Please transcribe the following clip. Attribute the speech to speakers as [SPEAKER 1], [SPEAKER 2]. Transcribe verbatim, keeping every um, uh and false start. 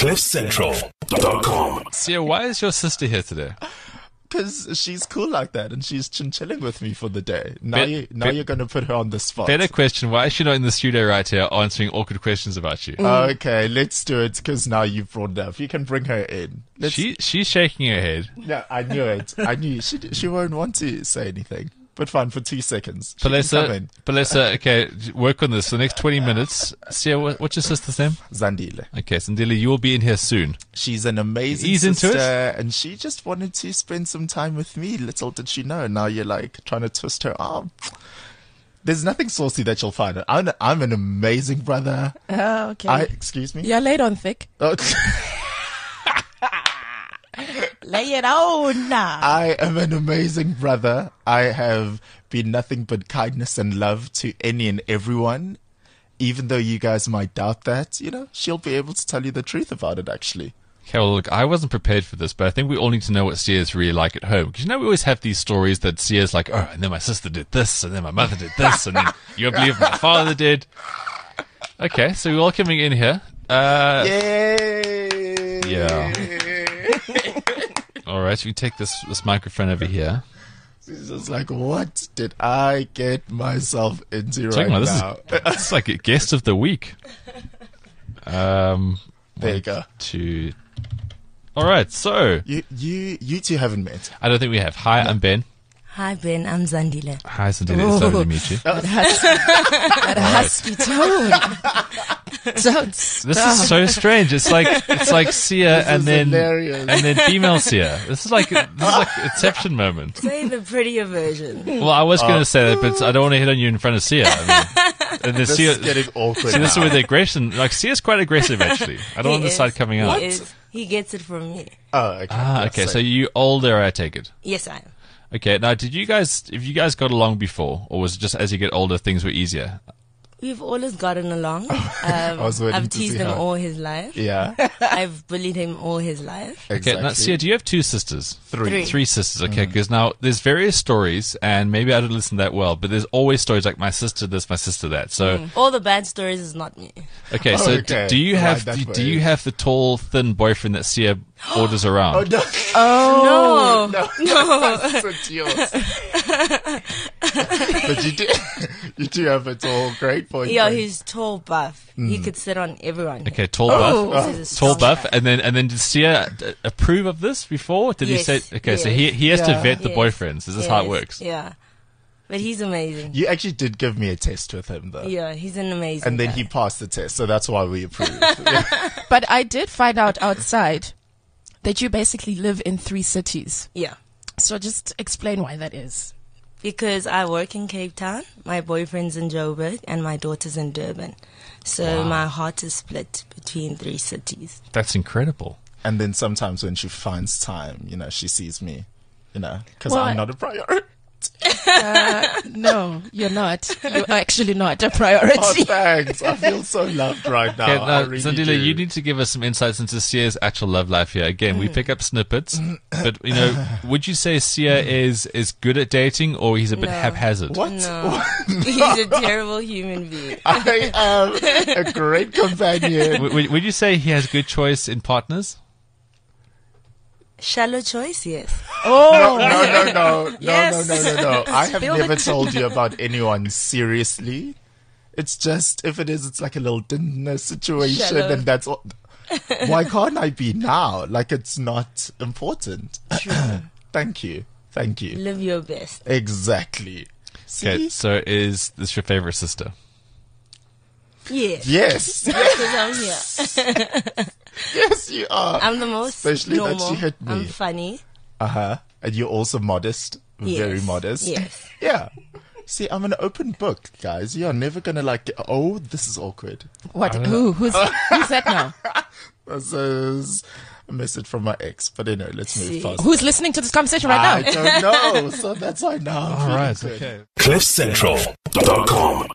[SPEAKER 1] cliff central dot com.
[SPEAKER 2] Sia, why is your sister here today?
[SPEAKER 3] Because she's cool like that, and she's chin-chilling with me for the day. Now,
[SPEAKER 2] Be-
[SPEAKER 3] you, now
[SPEAKER 2] be-
[SPEAKER 3] you're going to put her on the spot.
[SPEAKER 2] Better question, why is she not in the studio right here answering awkward questions about you?
[SPEAKER 3] Okay, let's do it, because now you've brought it up. You can bring her in. Let's,
[SPEAKER 2] She She's shaking her head.
[SPEAKER 3] yeah, I knew it. I knew she she won't want to say anything. But fine, for two seconds. She can come
[SPEAKER 2] Palesa,
[SPEAKER 3] in.
[SPEAKER 2] Palesa, okay, work on this. The next twenty minutes. Sia, what, what's your sister's name?
[SPEAKER 3] Zandile.
[SPEAKER 2] Okay, Sandile, you will be in here soon.
[SPEAKER 3] She's an amazing
[SPEAKER 2] Ease into
[SPEAKER 3] sister,
[SPEAKER 2] it?
[SPEAKER 3] and she just wanted to spend some time with me. Little did she know. Now you're like trying to twist her arm. There's nothing saucy that you'll find. I'm, I'm an amazing brother.
[SPEAKER 4] Oh, okay.
[SPEAKER 3] I excuse me.
[SPEAKER 4] You're laid on thick.
[SPEAKER 3] Oh,
[SPEAKER 4] Lay it on now.
[SPEAKER 3] I am an amazing brother. I have been nothing but kindness and love to any and everyone. Even though you guys might doubt that, you know, she'll be able to tell you the truth about it. Actually.
[SPEAKER 2] Okay, well, look, I wasn't prepared for this, but I think we all need to know what Sia's really like at home. Because, you know, we always have these stories that Sia's like, oh, and then my sister did this, and then my mother did this, and then you won't believe what my father did. Okay, so we're all coming in here. Uh,
[SPEAKER 3] Yay!
[SPEAKER 2] Yeah. All right, so we take this this microphone over here.
[SPEAKER 3] She's just like, what did I get myself into
[SPEAKER 2] Check
[SPEAKER 3] right
[SPEAKER 2] on, this
[SPEAKER 3] now?
[SPEAKER 2] is this is like a guest of the week. Um,
[SPEAKER 3] There you go.
[SPEAKER 2] two. All right, so
[SPEAKER 3] You, you, you two haven't met.
[SPEAKER 2] I don't think we have. Hi, I'm Ben.
[SPEAKER 5] Hi Ben, I'm Zandile.
[SPEAKER 2] Hi, Sandile. It's lovely to meet you.
[SPEAKER 4] That, hus- that husky tone. Don't
[SPEAKER 2] This is so strange. It's like it's like Sia
[SPEAKER 3] This
[SPEAKER 2] and
[SPEAKER 3] is
[SPEAKER 2] then
[SPEAKER 3] hilarious.
[SPEAKER 2] and then female Sia. This is like this is like Inception moment.
[SPEAKER 5] Say the prettier version.
[SPEAKER 2] Well, I was going to say that, but I don't want to hit on you in front of Sia. I mean, and then
[SPEAKER 3] This
[SPEAKER 2] Sia,
[SPEAKER 3] is getting awkward
[SPEAKER 2] see, this is
[SPEAKER 3] now.
[SPEAKER 2] where the aggression. Like Sia's quite aggressive, actually. I don't
[SPEAKER 5] He
[SPEAKER 2] want this
[SPEAKER 5] is.
[SPEAKER 2] side coming out.
[SPEAKER 5] He, is. He gets it from me.
[SPEAKER 3] Oh, okay.
[SPEAKER 2] Ah,
[SPEAKER 3] Yeah,
[SPEAKER 2] okay.
[SPEAKER 3] so-
[SPEAKER 2] So you older, I take it.
[SPEAKER 5] Yes, I am.
[SPEAKER 2] Okay. Now, did you guys, if you guys got along before, or was it just as you get older, things were easier?
[SPEAKER 5] We've always gotten along. Um,
[SPEAKER 3] was waiting
[SPEAKER 5] I've
[SPEAKER 3] to
[SPEAKER 5] teased
[SPEAKER 3] see
[SPEAKER 5] him
[SPEAKER 3] how-
[SPEAKER 5] all his life.
[SPEAKER 3] Yeah,
[SPEAKER 5] I've bullied him all his life.
[SPEAKER 2] Okay.
[SPEAKER 3] exactly.
[SPEAKER 2] Now, Sia, do you have two sisters?
[SPEAKER 3] Three.
[SPEAKER 5] Three.
[SPEAKER 2] Three sisters,
[SPEAKER 3] Mm.
[SPEAKER 2] okay, because now there's various stories, and maybe I didn't listen that well, but there's always stories like my sister this, my sister that. So,
[SPEAKER 5] All the bad stories is not me.
[SPEAKER 2] okay,
[SPEAKER 3] Oh,
[SPEAKER 2] so
[SPEAKER 3] okay.
[SPEAKER 2] d- do you
[SPEAKER 3] Right
[SPEAKER 2] have
[SPEAKER 3] that
[SPEAKER 2] do, do
[SPEAKER 3] way.
[SPEAKER 2] you have the tall, thin boyfriend that Sia orders around?
[SPEAKER 3] Oh no!
[SPEAKER 4] Oh.
[SPEAKER 5] No,
[SPEAKER 3] no, that's yours. But you do, you do have a tall, great boyfriend.
[SPEAKER 5] yeah, he's tall, buff.
[SPEAKER 3] Mm.
[SPEAKER 5] He could sit on everyone.
[SPEAKER 2] Okay, tall
[SPEAKER 4] Oh.
[SPEAKER 2] buff,
[SPEAKER 5] This is a
[SPEAKER 2] tall
[SPEAKER 5] strong
[SPEAKER 2] buff,
[SPEAKER 5] guy.
[SPEAKER 2] and then and then did Sia d- approve of this before? Did he
[SPEAKER 5] Yes,
[SPEAKER 2] say? Okay, so
[SPEAKER 5] yes.
[SPEAKER 2] he he has to
[SPEAKER 3] Yeah.
[SPEAKER 2] vet the
[SPEAKER 5] Yes.
[SPEAKER 2] boyfriends. Is this how it
[SPEAKER 5] Yes,
[SPEAKER 2] works?
[SPEAKER 5] Yeah, but he's amazing.
[SPEAKER 3] You actually did give me a test with him, though.
[SPEAKER 5] Yeah, he's an amazing.
[SPEAKER 3] And then
[SPEAKER 5] guy.
[SPEAKER 3] he passed the test, so that's why we approved. Yeah.
[SPEAKER 4] But I did find out outside that you basically live in three cities.
[SPEAKER 5] Yeah.
[SPEAKER 4] So just explain why that is.
[SPEAKER 5] Because I work in Cape Town, my boyfriend's in Joburg, and my daughter's in Durban. So my heart is split between three cities.
[SPEAKER 2] That's incredible.
[SPEAKER 3] And then sometimes when she finds time, you know, she sees me, you know, because
[SPEAKER 4] Well,
[SPEAKER 3] I'm
[SPEAKER 4] I-
[SPEAKER 3] not a priority.
[SPEAKER 4] Uh, no, you're not. You're actually not a
[SPEAKER 3] Oh,
[SPEAKER 4] priority.
[SPEAKER 3] thanks. I feel so loved right now.
[SPEAKER 2] Okay,
[SPEAKER 3] I
[SPEAKER 2] now,
[SPEAKER 3] really
[SPEAKER 2] Zandile,
[SPEAKER 3] do.
[SPEAKER 2] you need to give us some insights into Sia's actual love life here. Again,
[SPEAKER 5] Mm.
[SPEAKER 2] we pick up snippets, but you know, would you say Sia is is good at dating, or he's a bit
[SPEAKER 5] No.
[SPEAKER 2] haphazard?
[SPEAKER 3] What?
[SPEAKER 5] No, he's a terrible human being.
[SPEAKER 3] I am a great companion.
[SPEAKER 2] W- would, would you say he has good choice in partners?
[SPEAKER 5] Shallow choice, yes.
[SPEAKER 4] Oh,
[SPEAKER 3] No, no, no, no,
[SPEAKER 4] Yes.
[SPEAKER 3] no, no, no, no, no. I have
[SPEAKER 4] Spill
[SPEAKER 3] never
[SPEAKER 4] it.
[SPEAKER 3] told you about anyone seriously. It's just, if it is, it's like a little dinner situation,
[SPEAKER 5] Shallow.
[SPEAKER 3] and that's all. Why can't I be now? Like, it's not important. Thank you. Thank you.
[SPEAKER 5] Live your best.
[SPEAKER 3] Exactly.
[SPEAKER 2] Okay,
[SPEAKER 3] See?
[SPEAKER 2] so is this your favorite sister?
[SPEAKER 5] Yes.
[SPEAKER 3] Yes.
[SPEAKER 5] Because I'm here.
[SPEAKER 3] Yes, you are.
[SPEAKER 5] I'm the most
[SPEAKER 3] Especially that
[SPEAKER 5] normal.
[SPEAKER 3] you hit me.
[SPEAKER 5] I'm funny.
[SPEAKER 3] Uh huh. And you're also modest. Very
[SPEAKER 5] Yes.
[SPEAKER 3] modest.
[SPEAKER 5] Yes.
[SPEAKER 3] Yeah. See, I'm an open book, guys. You're never gonna like. Oh, this is awkward.
[SPEAKER 4] what? Who? Who's, who's that now?
[SPEAKER 3] This is a message from my ex. But anyway, let's move
[SPEAKER 5] See.
[SPEAKER 3] fast.
[SPEAKER 4] Who's listening to this conversation right
[SPEAKER 3] I
[SPEAKER 4] now?
[SPEAKER 3] don't know. So that's why now. I'm
[SPEAKER 2] All
[SPEAKER 3] feeling
[SPEAKER 2] right,
[SPEAKER 3] good.
[SPEAKER 2] okay.
[SPEAKER 1] cliff central dot com